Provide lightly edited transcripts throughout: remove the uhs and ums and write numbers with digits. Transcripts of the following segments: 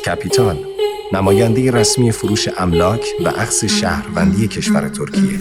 کپیتال، نماینده رسمی فروش املاک و اخذ شهروندی کشور ترکیه.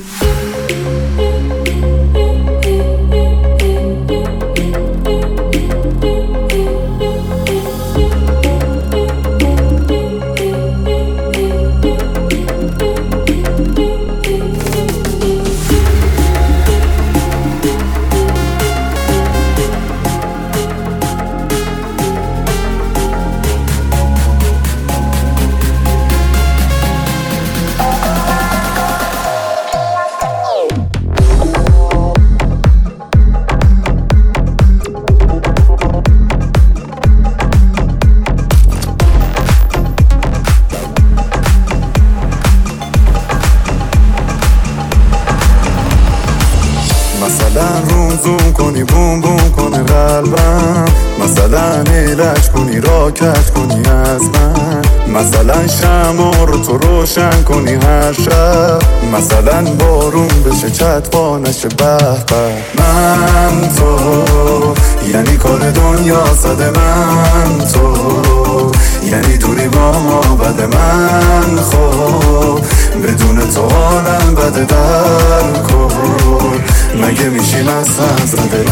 زوم کنی بوم بوم کنه قلبم، مثلا علاج کنی راکت کنی از من، مثلا شمع رو تو روشن کنی هر شب، مثلا بارون بشه چتبا نشه به به. من تو یعنی کار دنیا صد، من تو یعنی دوری با ما بده، من خب بدون تو حالم بده در کن، مگه میشیم از هم زده.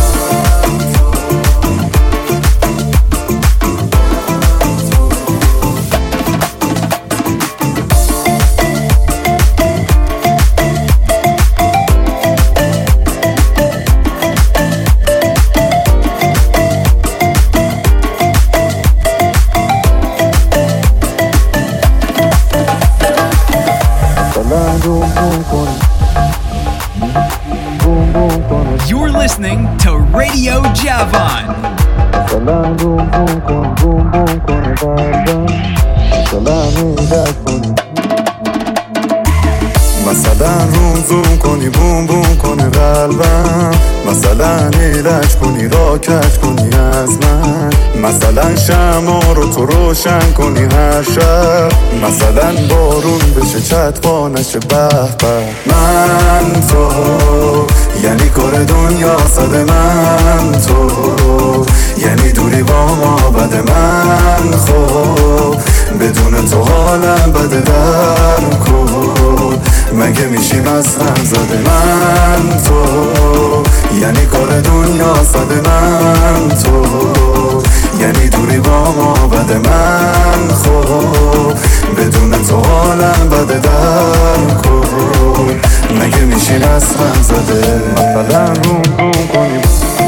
You're listening to Radio Javan. مثلا روم زوم کنی بوم بوم کنه قلبم، مثلا علاج کنی راکت کنی از من، مثلا شمع رو تو روشن کنی هر شب، مثلا بارون بشه چتبا نشه به به. من تو یعنی کار دنیا صد، من تو یعنی دوری با ما بده، من خب بدون تو حالم بده در کن، مگه میشیم از هم زده. من تو یعنی کار دنیا صد، من تو یعنی دوری با ما بده، من خب بدون تو حالم بده در کن، مگه میشیم از هم زده. مثلا روم روم کنیم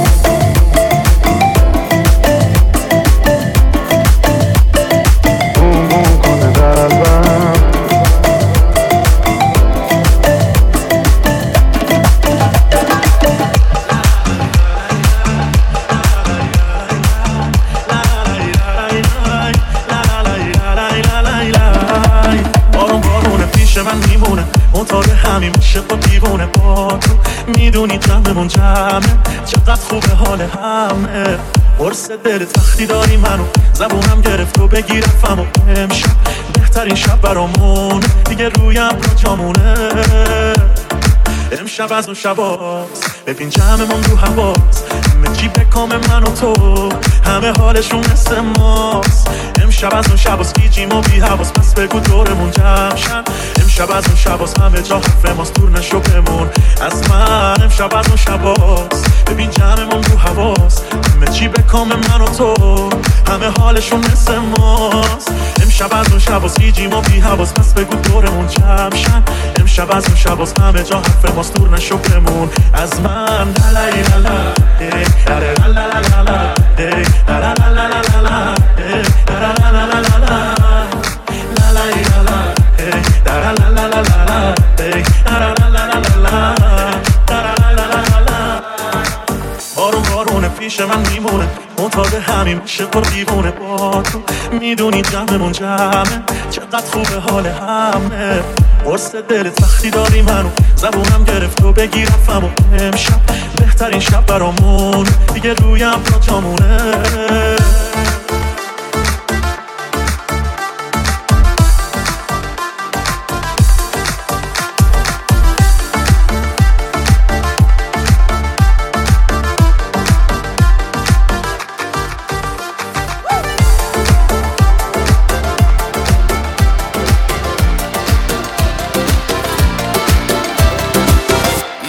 میدونی جمعمون جمعه، چقدر خوبه حال همه، قرص دلت وقتی داری منو زبونم گرفت و بگیرفم و امشب بهترین شب برامون دیگه رویم را جامونه، امشب از اون شباست ببین جمعمون رو هواست، همه چی به کام من و تو، همه حالشون مثل ماست، امشب از اون شباست گیجیم و بی حواس، پس بگو دورمون جمع شن، امشب از اون شباست همه جا حرف ماست دور نشو بمون از من، امشب از اون شباست ببین جمعمون رو هواست، همه چی به کام من و تو، همه حالشون مثل ماست، امشب از اون شباست گیجیم و بی حواس، پس بگو دورمون جمع شن، امشب از اون شباست همه جا حرف ماست دور نشو بمون از من. لا لا لا لا لا لا لا لا بارون بارونه پیش من میمونه، معتاد همین عشق و دیوونه با تو، میدونی جمعمون جمعه، چقدر خوبه حال همه، قرص دلت وقتی داری منو زبونم گرفت و بگیرفم و امشب بهترین شب برامون دیگه رویم را جامونه.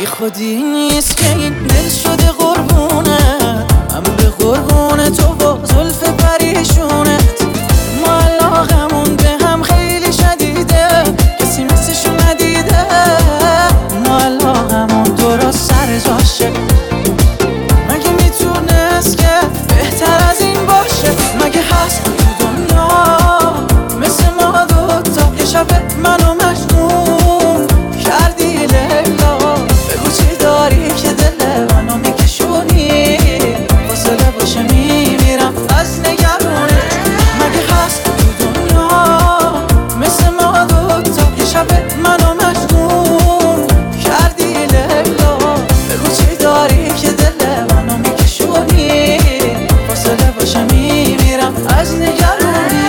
بی خودی نیست که این دل شده قربونه، هم به قربون تو و زلف پریشونت. ما علاقمون به هم خیلی شدیده، کسی مثلشو ندیده. ما علاقمون درست سر جاشه، مگه میتونست که بهتر از این باشه؟ مگه هست تو دنیا مثل ما دوتا؟ یه شب منو مجنون کردی لیلا، بگو چی داری که دل منو میکشونی؟ فاصله باشه میمیرم از نگرونه. مگه هست تو دنیا مثل ما دوتا؟ یه شب منو مجنون کردی لیلا، بگو چی داری که دل منو میکشونی؟ فاصله باشه میمیرم از نگرونی.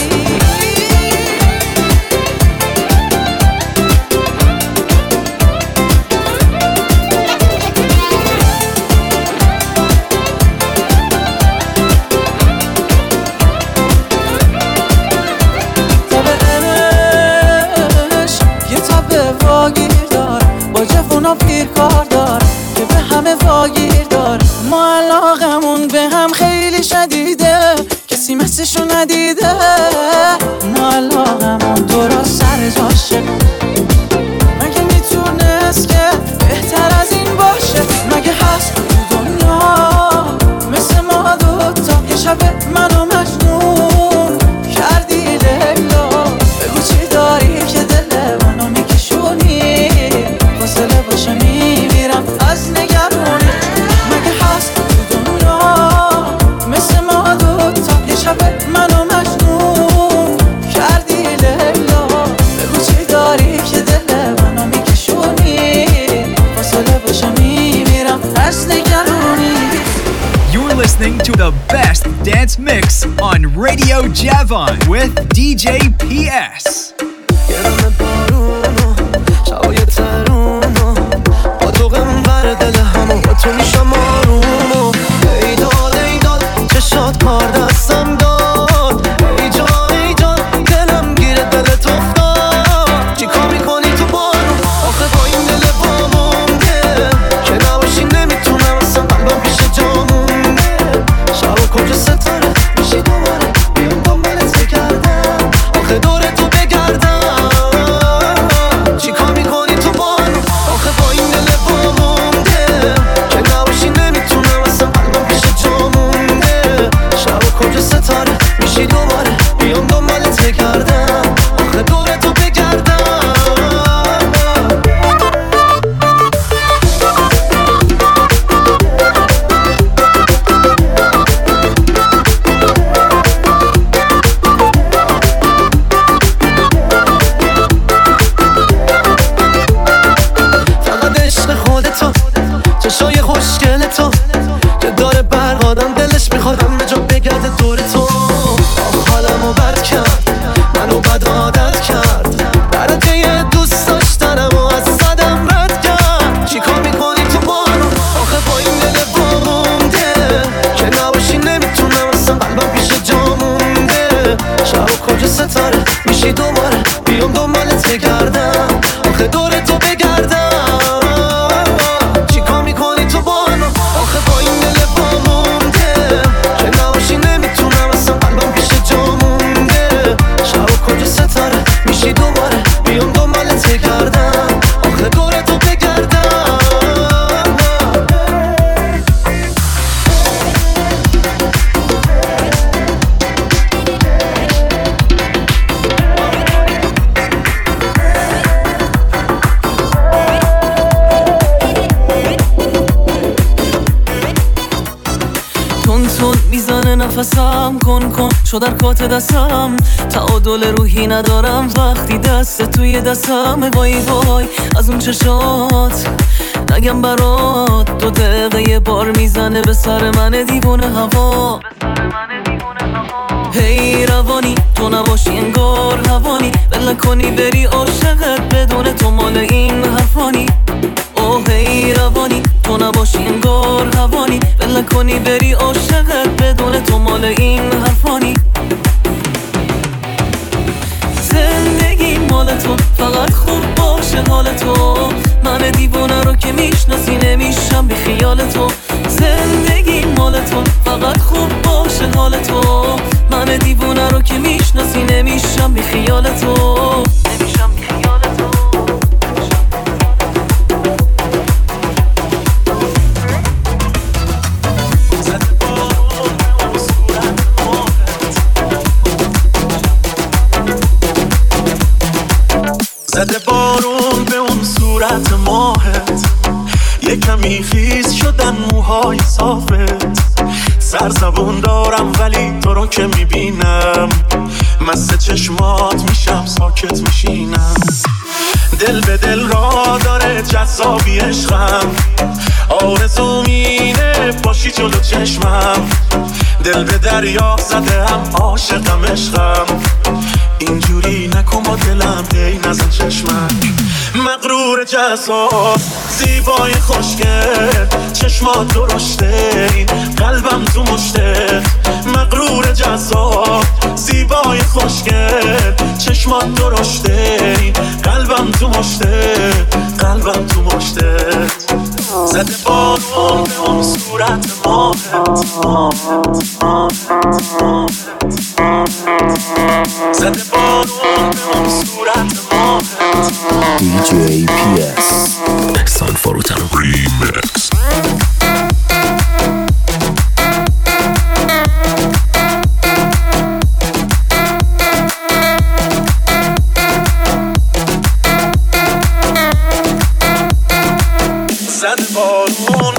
واگیر دار با جفونا پیر کار دار که به همه واگیر دار. ما علاقمون به هم خیلی شدیده، کسی مثلشو ندیده. ما علاقمون درست سر جاشه، مگه میتونست که بهتر از این باشه؟ مگه هست تو دنیا مثل ما دوتا؟ یه شب منو مجنون کردی لیلا، بگو چی داری که دل منو میکشونی؟ فاصله باشه میمیرم از نگرونی. مگه هست تو دنیا مثل ما دوتا؟ یه شب منو مجنون کردی لیلا، بگو چی داری که دل منو میکشونی؟ فاصله باشه میمیرم از نگرونی. You're listening to the best dance mix on Radio Javon with DJ PS. گرم بارونو شبای ترونو با تو غمبر دل همو با تو میشم آرومو. ای داد چشات کار دستم داد، ای جان دلم گیره دلت افتاد. چی کار میکنی تو بارون آخه با این دل وامونده که نباشی نمیتونم اصلا قلبم پیش جامونده. شبا کجا ستاره میشی دوباره بیام دنبالت بگردم، آخه دور تو بگردم. چی کار میکنی تو بارون آخه با این دل وامونده که نباشی نمیتونم اصلا قلبم پیش جامونده. شبا کجا ستاره میشی دوباره بیام دنبالت بگردم، آخه دور تو بگردم. فقط عشق خودتو، چشای خوشگل تو که داره برق آدم دلش میخواد همه جا بگرده دور تو. حالمو بد کرد منو بد عادت کرد، برات یه دوست داشتنم و از صدم رد کرد. چی کار میکنی تو بارون آخه با این دل وامونده که نباشی نمیتونم اصلا قلبم پیش جامونده. شبا کجا ستاره میشی دوباره بیام دنبالت بگردم، آخه دور تو بگردم. چی کار میکنی تو بارون آخه با این دل وامونده که نباشی نمیتونم اصلا قلبم پیش جامونده. شبا کجا ستاره میشی دوباره بیام دنبالت بگردم، آخه دور تو بگردم. تون میزنه نفسم کن شو در کات دستم. تعادل روحی ندارم وقتی دست توی دستم. وای از اون چشات نگم برات 2 دقیقه یه بار میزنه به سر من دیوونه هوا. هی روانی تو نباشی انگار هوانی، بل کنی بری عاشقت بدون تو مال این حرفانی. اوه هی روانی تو نباشی انگار هوانی، بل کنی بری عاشقت بدون تو مال این حرفانی. زندگی مال تو فقط خوب باشه حال تو، من دیوونه رو که تو، زندگی مال تو، فقط خوب باشه حال تو. من دیوونه رو که میشناسی نمیشم بی خیال تو، نمیشم بی خیال تو. زده بارون به اون صورت ماهت، یه کمی خیس شدن موهای صافت. سرزبون دارم ولی تو رو که میبینم مست چشمات میشم ساکت میشینم. دل به دل را داره جذابی عشقم، آرزو مینه باشی جلو چشمم. دل به دریا زده هم عاشقم عشقم، اینجوری نکن با دلم هی نزن چشمک. مغرور جذاب زیبای خوشگل، چشمات درشته این قلبم تو مشته. مغرور جذاب زیبای خوشگل، چشمات درشته این قلبم تو مشته، قلبم تو مشته. زده بارون به اون صورت ماهت، زده بارون به اون صورت ماهت. DJ PS احسان فروتن ریمکس. زده بارون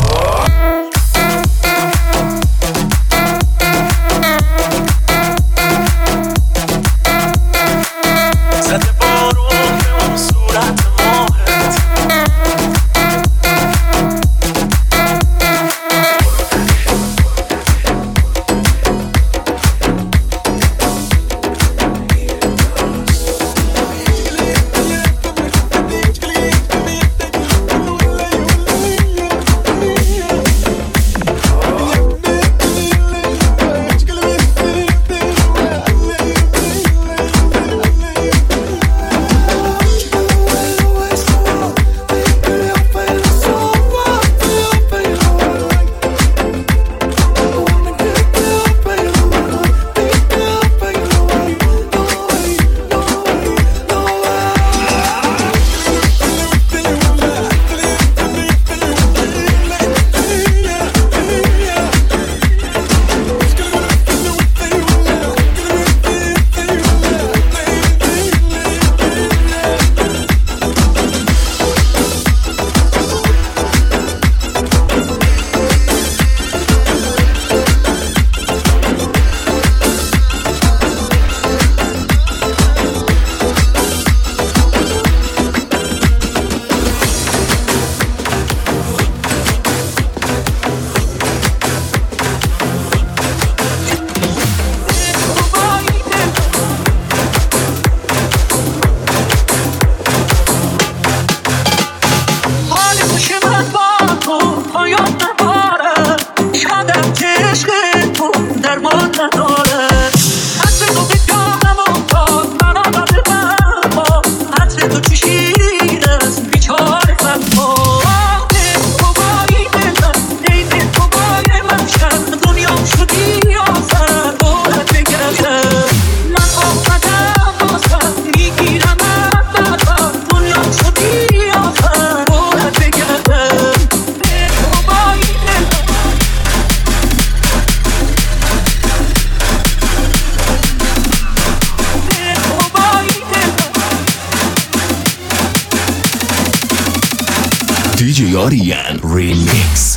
DJ Aryan Remix.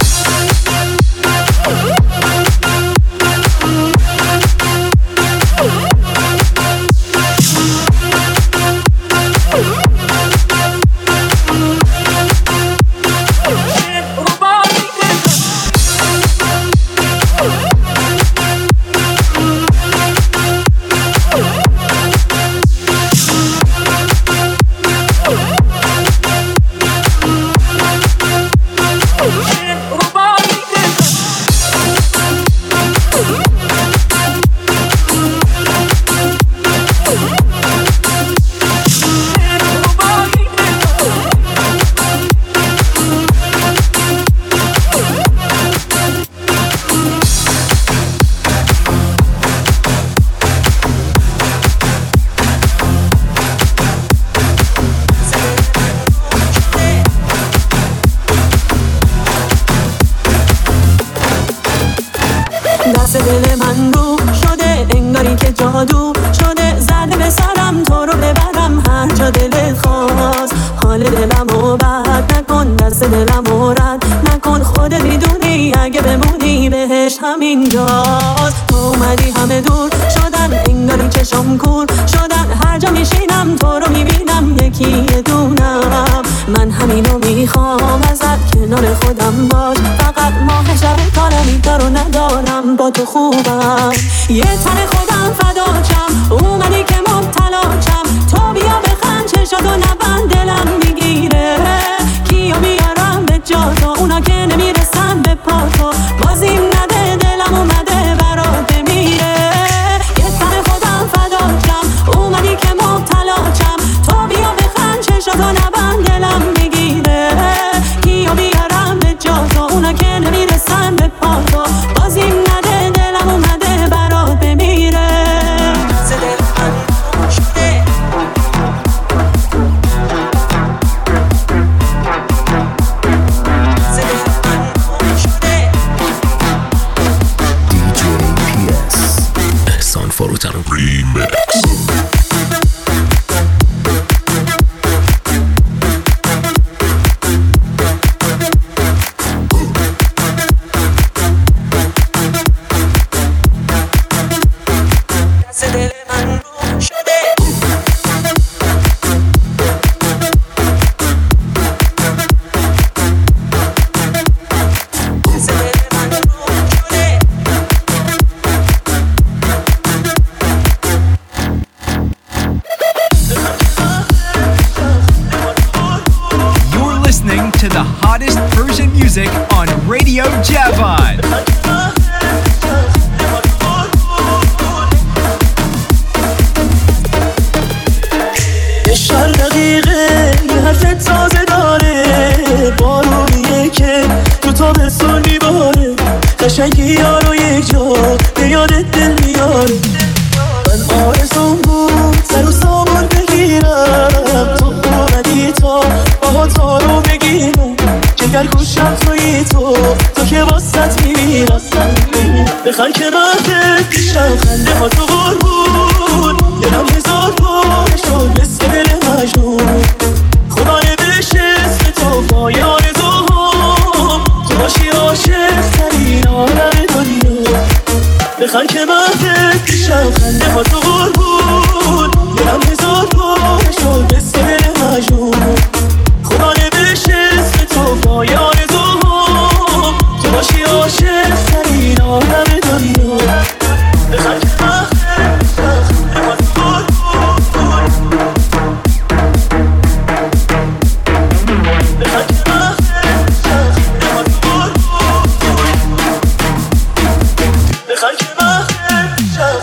دست دل من رو شده انگاری که جادو شده، زده به سرم تو رو ببرم هر جا دلت خواست. حال دلم رو بد نکن، دست دلم رو رد نکن، خودت میدونی اگه بمونی بهش همینجاست. تو اومدی همه دور شدن انگاری چشم کور شدن، هر جا میشینم تو رو میبینم یکی دونم. من همینو میخوام ازت کنار خودم باش، فقط ماه شب کارم رو ندارم با تو خوبم. یه تن خودم فداچم اومدی که مبتلاچم، تو بیا بخند چشاتو نبند دلم میگیره. کیا بیارم به جا تو اونا که نمیرسن به پا تو، بازیم نده دلم اومده برات بمیره. یه تن خودم فداچم اومدی که مبتلاچم، تو بیا بخند چشاتو نبند دلم میگیره. کیا بیارم به جا تو اونا که نمیرسن به پا تو، بازیم نده دلم اومده برات بمیره. فروتن ریمیکس. To the hottest Persian music on Radio Javan. هر دقیقه یه حرفت تازه داره، بارونیه که تو تابستون میباره، قشنگی یارو یک جا به یادت دل میاره. من آرزوم بود سر و سامون بگیرم، تو اومدی تا باها تا رو بگیرم، جگر گوشم توی تو که واسط میمیرم. بخر که مهدت پیشم خنده ها تو قربون، دلم هزار پاره شد مثل دل مجنون. خدا نوشت اسم تو پای آرزوهم، تو باشی عاشق ترین عالم دنیا. بخر که مهدت پیشم خنده ها تو قربون، دلم هزار پاره شد مثل دل مجنون. خدا نوشت اسم تو پای آرزوهم، تو باشی عاشق ترین عالم دنیا. بخر که مهدت پیشم خنده ها تو قربون، بخر که مهدت پیشم خنده ها تو قربون، بخر که مهدت پیشم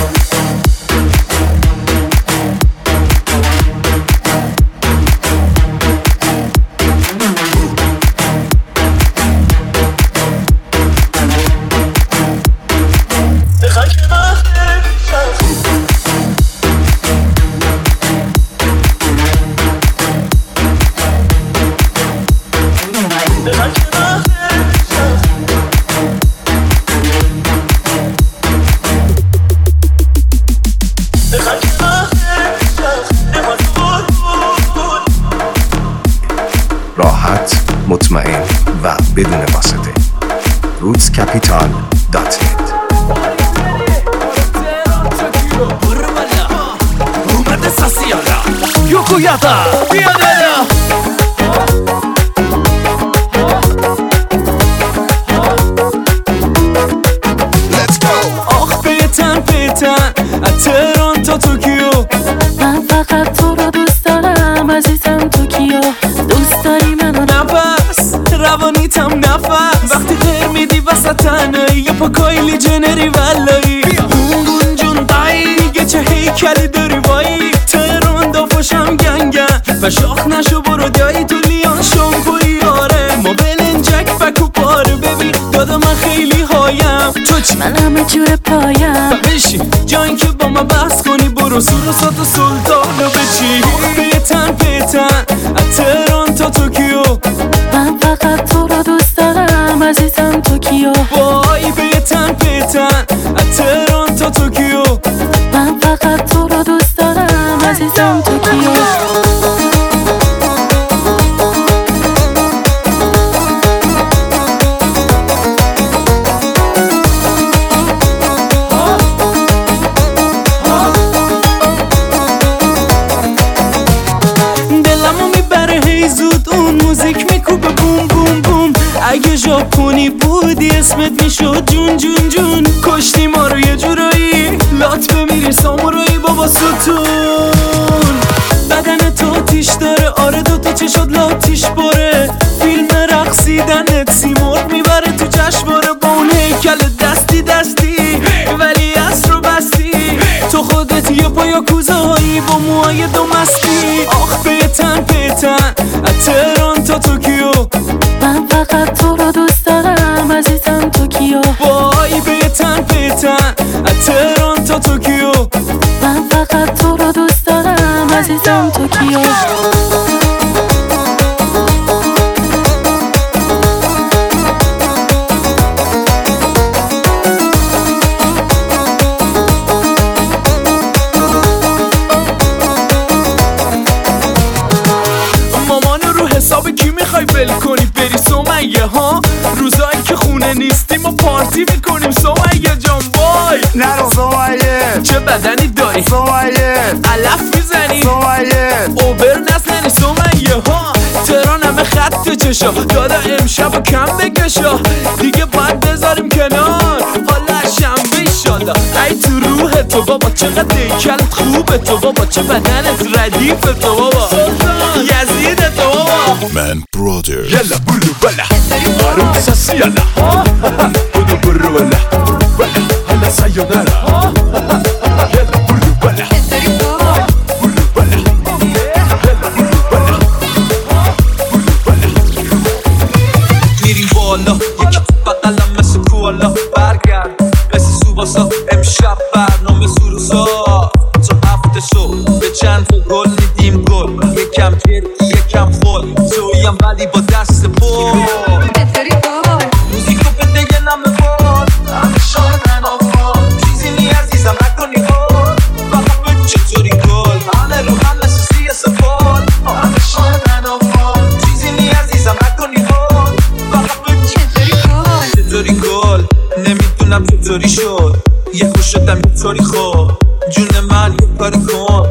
راحت، مطمئن و بدون واسطه. rootscapital.net. آخ بیتن از تهران تا توکیو، من فقط تو رو دوست دارم عزیزم توکیو. دوست داری منو نفس روانیتم نفس، وقتی غیر میدی وسط تنهایی یا پا کایلی جنری ولایی. گونگون جون دیگه چه هیکلی داری وایی، تهران دافاشم گنگن و شاخ نشو برو دایی تو لیان شامپوی. آره ما بلنجک فکو پاره ببین دادا من خیلی هایم، تو چی؟ من همه جور پایم. بشین جایی که با من بحث کنی برو سوروسات و سلطانو بچی. بیتن از تهران تا توکیو، من فقط تو رو دوست دارم عزیزم توکیو. وای بیتن اگه ژاپنی بودی اسمت میشد جون جون جون. کشتی ما رو یه جورایی لات بمیری سامورایی بابا ستون. بدن تو تیش داره آره دوتا چشات لاتیش باره. فیلم رقصیدنت سیمرغ میبره تو جشنواره. با اون هیکل دستی دستی ولی اصر رو بستی. تو خودت یه پایا کوزهایی با موهای دو مستی. آخ پیتن پیتن تهران تا توکیو. من فقط تو رو دوست دارم عزیزم توکیو. وای پیتن پیتن تهران تا توکیو. من فقط تو رو دوست دارم عزیزم توکیو. حساب کی میخوای ول کنی بری سمیه ها؟ روزایی که خونه نیستیم و پارتی میکنیم سمیه جان. وای نرو سمیه چه بدنی داری سمیه. علف میزنی سمیه اوبر نزنی سمیه ها. تهران همه خط چشا دادا امشب و کم بکشا. دیگه باید بذاریم کنار حالا شنبه ایشالله. ای تو روح تو بابا چقدر دیکلت خوبه تو بابا. چه بدنت ردیف تو بابا یزید تو بابا. من برادر يلا بلو بلا عروب ساسي يلا بلو برو ولا هلا سايونارا يلا بلو بلا بلو بلا يلا بلو بلا بلو بلا. میریم بالا یکی بقلم مثل کوالا. برگرد مثل سوباسا امشب برنامه سروسا. تا هفته صبح به چند تا گل میدیم گل. یکم جردی یکم خول سویم ولی با دست پر. موزیکو بده یه نمه بار همه شادن آفار. چیزی نی عزیزم نکنی هار فقط بگو چطوری گل. همه رو هم مثل سی سفال همه شادن آفار. چیزی نی عزیزم نکنی هار فقط بگو چطوری گل. نمیدونم چطوری شد یه خوش شدم یه طوری خوب. جون من یه کاری کن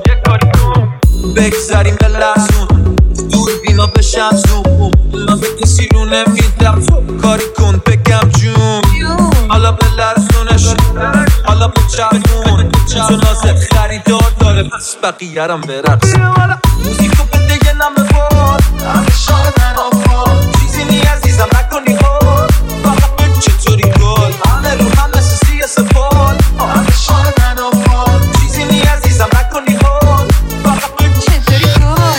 بگذاریم به لحظون دور بینا بشم زوم. من به کسی رو نمیدم کاری کن بگم جون. حالا به لرزونش حالا به چرخون. تو نازت خریدار داره پس بقیه رم برقص. موزیکو بده یه نمه بار همه شادن آفار. چیزی نی عزیزم نکنی هار فقط بگو چطوری گل. همه رو هم مثل سی سفال همه شادن آفار. چیزی نی عزیزم نکنی هار فقط بگو چطوری گل.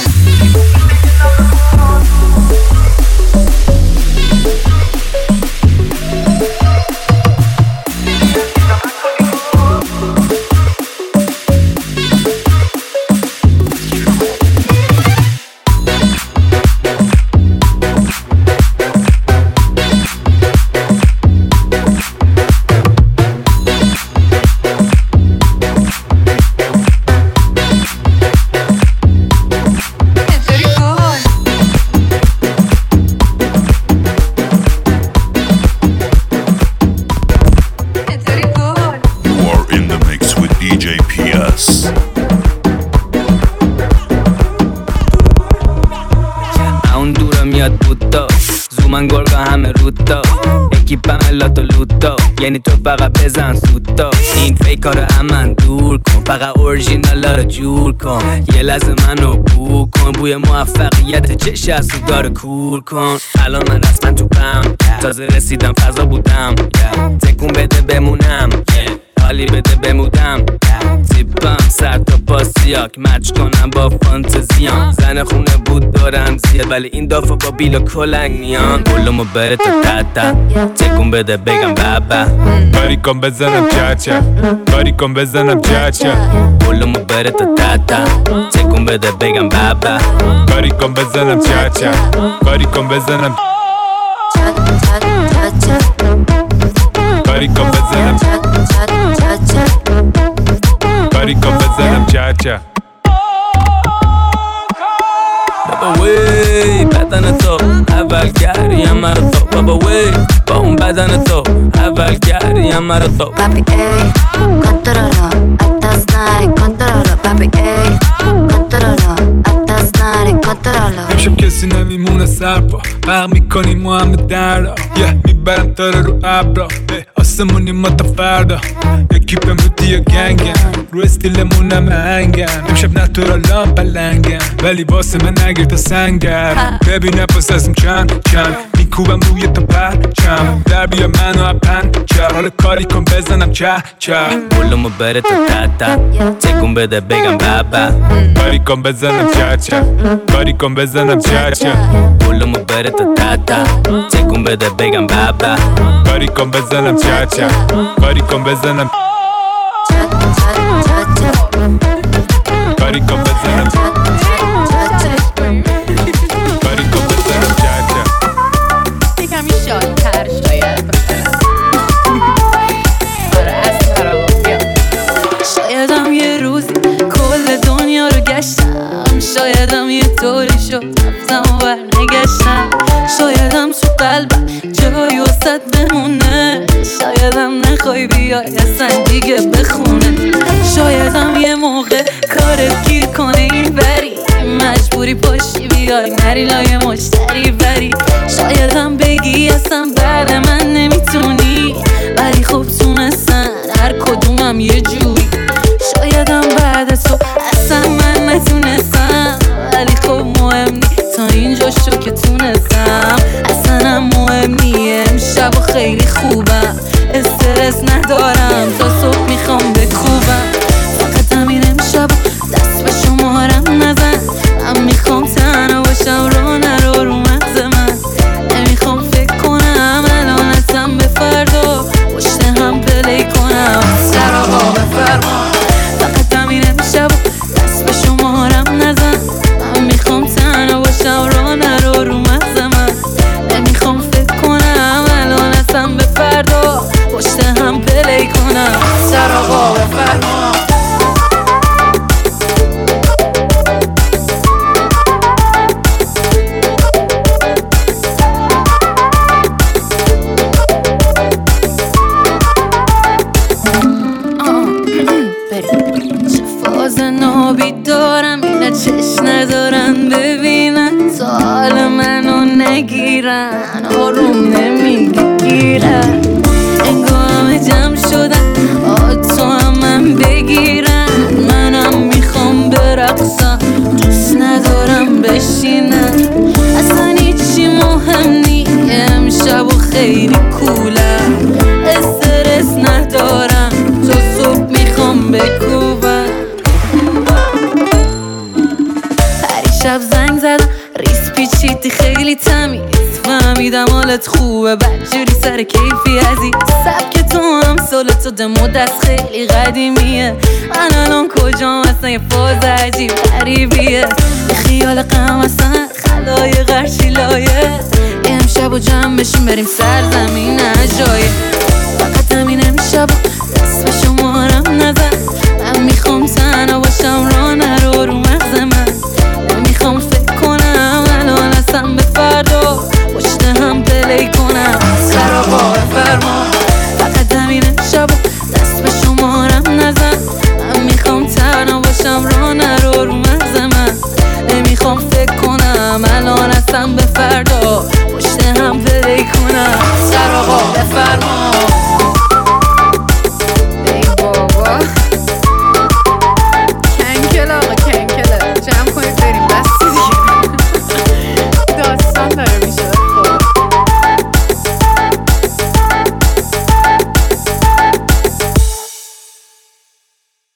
من گرگا همه روتا اکیپم لاتو لوتا. یعنی تو فقط بزن سوتا. این فیکا رو امن دور کن فقط اورژینالا رو جور کن. یه لحظه منو بو کن بوی موفقیت چش از سیگار کور کن. الان من رسما تو پم تازه رسیدم فضا بودم. تکون بده بمونم حالی بده بمودم. زیبم سر تا پاسیاک مچ کنم با فانتزیام. زن خونه بود دارم زیاد ولی این دافا با بیل و کلنگ میان. بلومو بره تا تتا تکون بده بگم بابا. کاری کن بزنم چاچا کاری کن بزنم چاچا. بلومو بره تا تتا تکون بده بگم بابا. کاری کن بزنم چاچا کاری کن بزنم کاری کن بزنم کاری کن بزنم چاچا. بابا وی بدن تو اول گریم مرا تو. بابا وی با اون بدن تو اول گریم مرا تو. Papi ey, controlo, hasta snare, controlo. Papi ey, controlo, hasta snare, controlo. امشب کسی نمیمونه سرپا برق میکنیم ما همه دردا میبرم تاره رو ابرا آسمونی ما تا فردا یکی پموتی یا گنگن رو استیلمون همه هنگن امشب نتورالان پلنگن ولی واسه من نگیر تا سنگر ببینه پس ازم چند میکوبم روی تا پرچم در بیا منو اپن حالا کاری کن بزنم چه بولمو بره تا تتا تکون بده بگم بابا کاری کن بزنم چه کاری کن بزنم چه بولمو بره تا تتا تکون بده بگم بابا کاری کن بزنم چه کاری کن بزنم کاری کن بزنم کاری کن بزنم چه یکمی شادتر شاید شایدم یه روزی کل دنیا رو گشتم شایدم یه طوری شد رفتم و برنگشتم شایدم تو قلبم جایی وسط بمونه شایدم نخوای بیای اصلا دیگه بخونه شایدم یه موقع کارت گیر کنه این بری مجبوری پاشی بیای نری لای مشتری بری شایدم بگی اصلا بعد من نمیتونی ولی خب تونستن هر کدومم یه جوری شایدم بعد تو اصلا من نتونستم ولی خب مهم نی تا اینجا شو که تونستم اصلا هم مهم نی امشب و خیلی خوبم استرس ندارم تا صبح میخوام بکوبم فقط همین امشب دست به شمارم نزن من میخوام تنها باشم رو نرو رو مغز من نمیخوام فکر کنم الان اصلا به فردا پشت هم پلی کنم سر آقا بفرما فقط همین امشب دست به شمارم نزن من میخوام تنها باشم رو نرو رو مغز من نمیخوام فکر کنم الان اصلا به فردا پشت هم پلی کنم سر آقا بفرما چش ندارن ببینن تا حال منو نگیرن آروم نمیگیرن انگار همه جمع شدن تو هم من بگیرن منم میخوام برقصم دوست ندارم بشینن اصلا هیچی مهم نی امشب و خیلی کولم استرس ندارم تا صبح میخوام بکوبم شب زنگ زدم ریس پیچیدی خیلی تمیز فهمیدم حالت خوبه بدجوری سر کیفی عزیز سبک تو هم سالتو دمو دست خیلی قدیمیه من الان کجام اصلا یه فاز عجیب غریبیه خیال غم اصلا خلایق هرچی لایه امشب و جمع بشیم بریم سرزمین عجایب فقط همین امشب